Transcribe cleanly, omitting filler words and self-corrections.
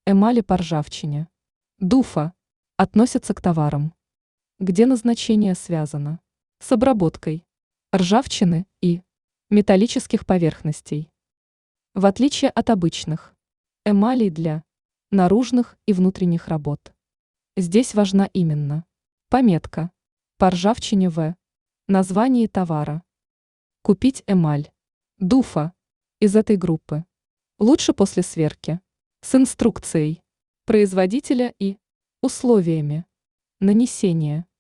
Эмали по ржавчине. Дуфа. Относятся к товарам, где назначение связано с обработкой ржавчины и металлических поверхностей. В отличие от обычных эмалей для наружных и внутренних работ. Здесь важна именно пометка по ржавчине в названии товара. Купить эмаль Дуфа из этой группы лучше после сверки с инструкцией производителя и условиями нанесения.